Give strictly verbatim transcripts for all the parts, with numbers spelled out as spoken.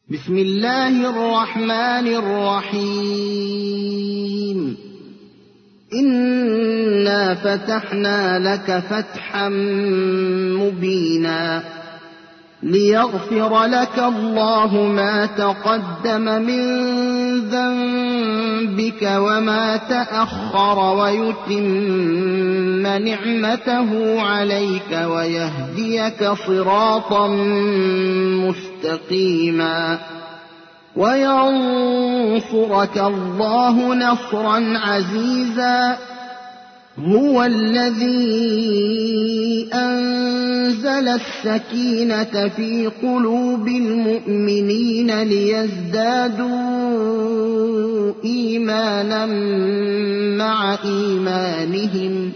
بسم الله الرحمن الرحيم إنا فتحنا لك فتحا مبينا ليغفر لك الله ما تقدم من ذنبك وما تأخر ويتم نعمته عليك ويهديك صراطا مستقيما وينصرك الله نصرا عزيزا هو الذي أنزل السكينة في قلوب المؤمنين ليزدادوا إيمانا مع إيمانهم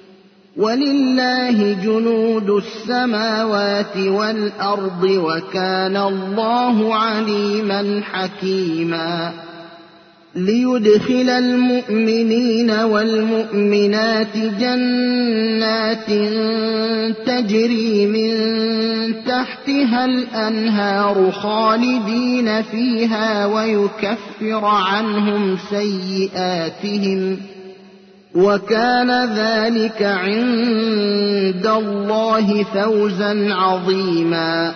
ولله جنود السماوات والأرض وكان الله عليما حكيما ليدخل المؤمنين والمؤمنات جنات تجري من تحتها الأنهار خالدين فيها ويكفر عنهم سيئاتهم وكان ذلك عند الله فوزا عظيما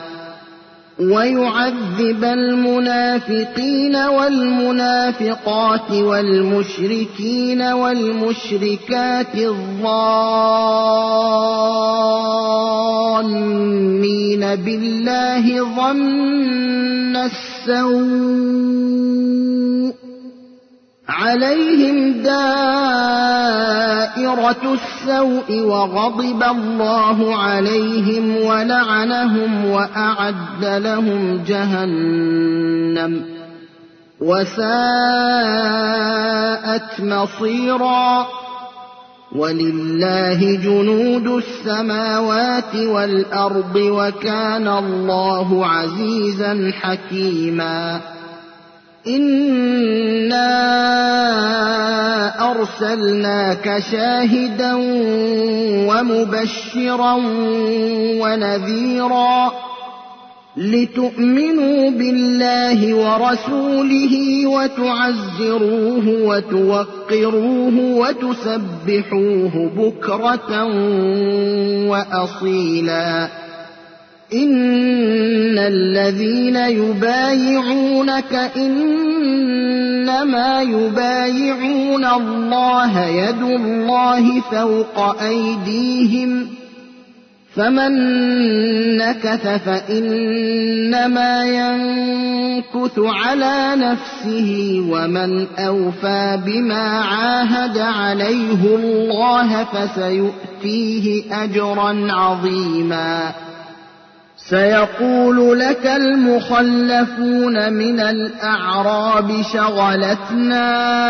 ويعذب المنافقين والمنافقات والمشركين والمشركات الظانين بالله ظن السوء عليهم دائرة السوء وغضب الله عليهم ولعنهم وأعد لهم جهنم وساءت مصيرا ولله جنود السماوات والأرض وكان الله عزيزا حكيما إنا أرسلناك شاهدا ومبشرا ونذيرا لتؤمنوا بالله ورسوله وتعزروه وتوقروه وتسبحوه بكرة وأصيلا إن الذين يبايعونك إنما يبايعون الله يد الله فوق أيديهم فمن نكث فإنما ينكث على نفسه ومن أوفى بما عاهد عليه الله فسيؤتيه أجرا عظيما سيقول لك المخلفون من الأعراب شغلتنا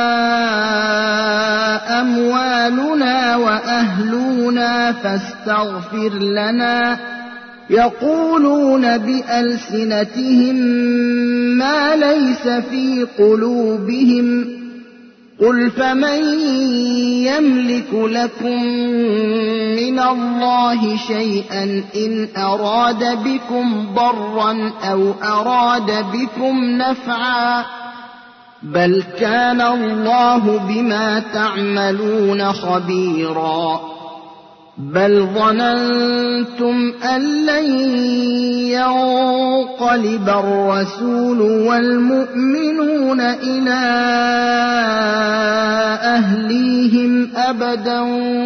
أموالنا وأهلنا فاستغفر لنا يقولون بألسنتهم ما ليس في قلوبهم قل فمن يملك لكم من الله شيئا إن أراد بكم ضرا أو أراد بكم نفعا بل كان الله بما تعملون خبيرا بل ظننتم أن لن ينقلب الرسول والمؤمنون إلى أهليهم أبدا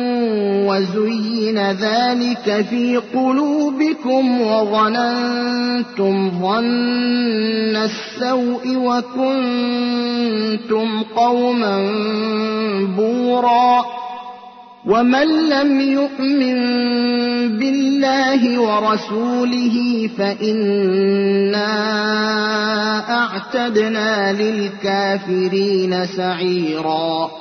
وزين ذلك في قلوبكم وظننتم ظن السوء وكنتم قوما بورا ومن لم يؤمن بالله ورسوله فإنا أعتدنا للكافرين سعيرا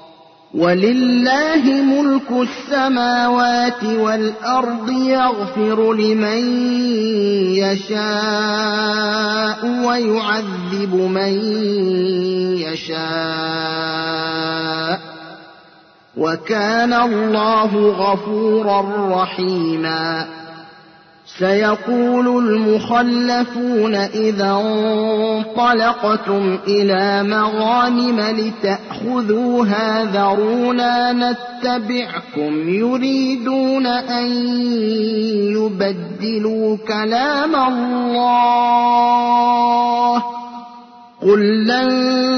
ولله ملك السماوات والأرض يغفر لمن يشاء ويعذب من يشاء وكان الله غفورا رحيما سيقول المخلفون إذا انطلقتم إلى مغانم لتأخذوها ذرونا نتبعكم يريدون أن يبدلوا كلام الله قل لن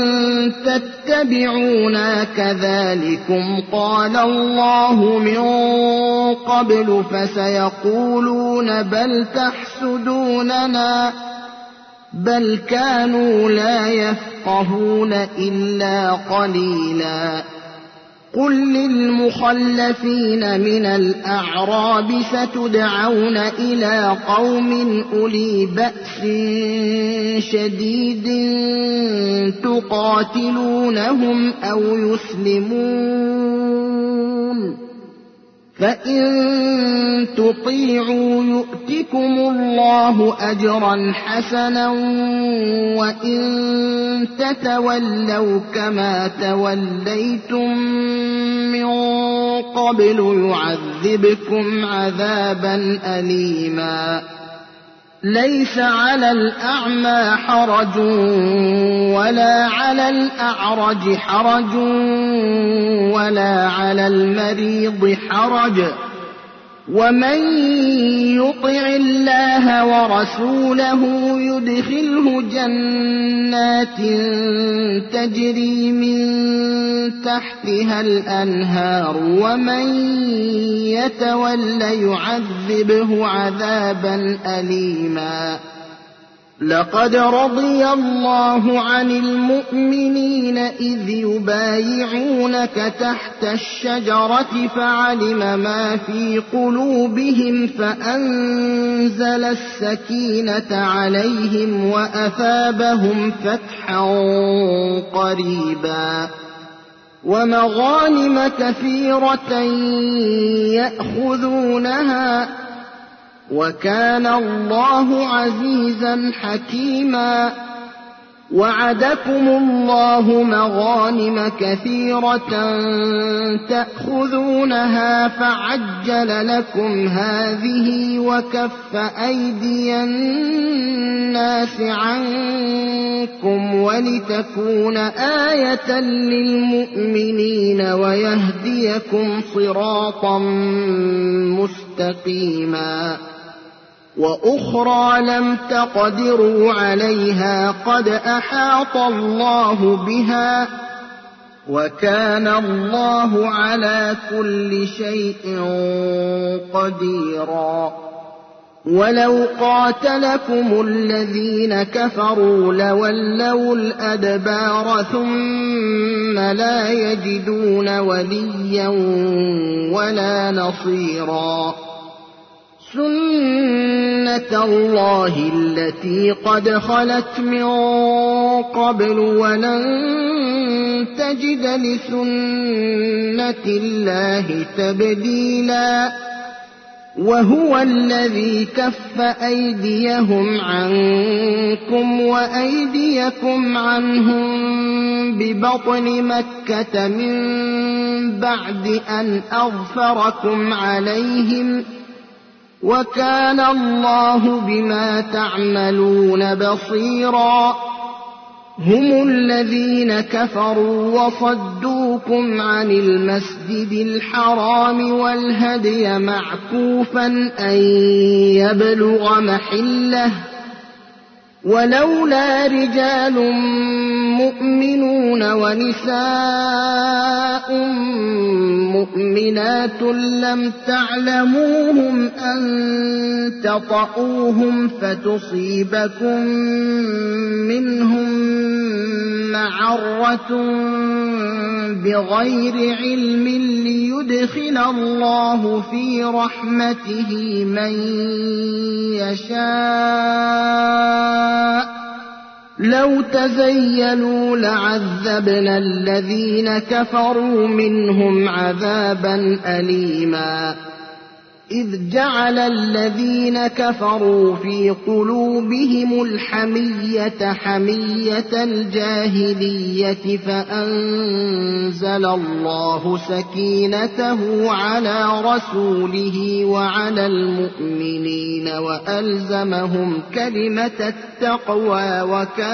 تتبعونا كذلكم قال الله من قبل فسيقولون بل تحسدوننا بل كانوا لا يفقهون إلا قليلا قل للمخلفين من الأعراب ستدعون إلى قوم أولي بأس شديد تقاتلونهم أو يسلمون فإن تطيعوا يؤتكم الله أجرا حسنا وإن تتولوا كما توليتم من قبل يعذبكم عذابا أليما ليس على الأعمى حرج ولا على الأعرج حرج ولا على المريض حرج ومن يطع الله ورسوله يدخله جنات تجري من تحتها الأنهار ومن يتول يعذبه عذابا أليما لقد رضي الله عن المؤمنين إذ يبايعونك تحت الشجرة فعلم ما في قلوبهم فأنزل السكينة عليهم وأثابهم فتحا قريبا ومغانم كثيرة يأخذونها وكان الله عزيزا حكيما وعدكم الله مغانم كثيرة تأخذونها فعجل لكم هذه وكف أيدي الناس عنكم ولتكون آية للمؤمنين ويهديكم صراطا مستقيما وأخرى لم تقدروا عليها قد أحاط الله بها وكان الله على كل شيء قديرا ولو قاتلكم الذين كفروا لولوا الأدبار ثم لا يجدون وليا ولا نصيرا سنة الله التي قد خلت من قبل ولن تجد لسنة الله تبديلا وهو الذي كف أيديهم عنكم وأيديكم عنهم ببطن مكة من بعد أن أظفركم عليهم وكان الله بما تعملون بصيرا هم الذين كفروا وصدوكم عن المسجد الحرام والهدي معكوفا أن يبلغ محله ولولا رجال مؤمنون ونساء مؤمنات لم تعلموهم أن تطؤوهم فتصيبكم منهم معرة بغير علم ليدخل الله في رحمته من يشاء لو تزيلوا لعذبنا الذين كفروا منهم عذابا أليما إذ جعل الذين كفروا في قلوبهم الحمية حمية الجاهلية فأنزل الله سكينته على رسوله وعلى المؤمنين وألزمهم كلمة التقوى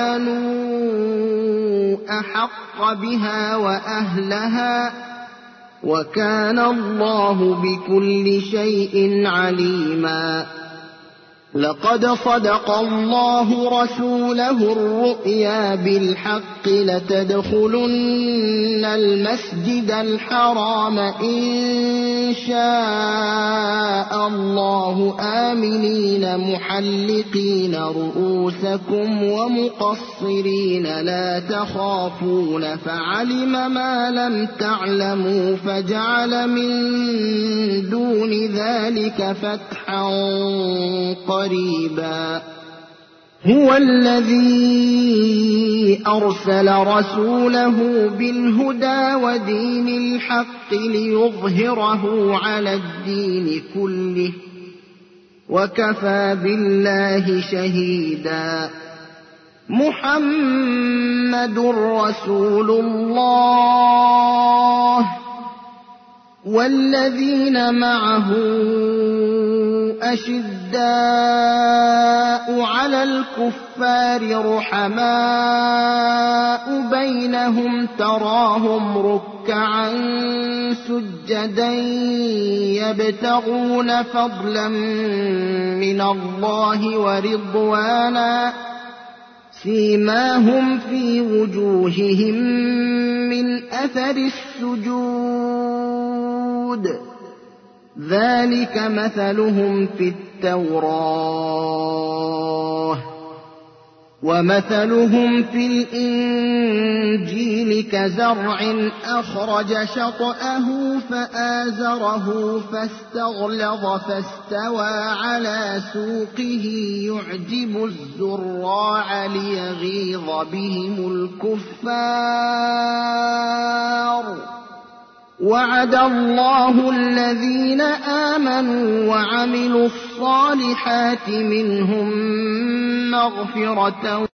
وكانوا أحق بها وأهلها وكان الله بكل شيء عليما. لقد صدق الله رسوله الرؤيا بالحق لتدخلن المسجد الحرام إن شاء الله آمنين محلقين رؤوسكم ومقصرين لا تخافون فعلم ما لم تعلموا فجعل من دون ذلك فتحا قريبا. هو الذي أرسل رسوله بالهدى ودين الحق ليظهره على الدين كله وكفى بالله شهيدا. محمد رسول الله والذين معه أشداء على الكفار رحماء بينهم تراهم ركعا سجدا يبتغون فضلا من الله ورضوانا سيماهم في وجوههم من أثر السجود ذلك مثلهم في التوراة ومثلهم في الإنجيل كزرع أخرج شطأه فآزره فاستغلظ فاستوى على سوقه يعجب الزراع ليغيظ بهم الكفار. وعد الله الذين آمنوا وعملوا الصالحات منهم مغفرة